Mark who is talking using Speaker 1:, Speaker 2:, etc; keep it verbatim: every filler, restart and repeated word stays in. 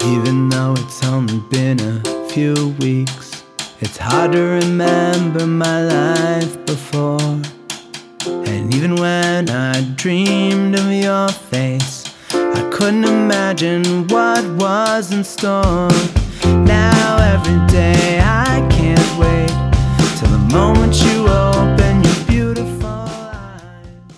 Speaker 1: Even though it's only been a few weeks, it's hard to remember my life before. And even when I dreamed of your face, I couldn't imagine what was in store.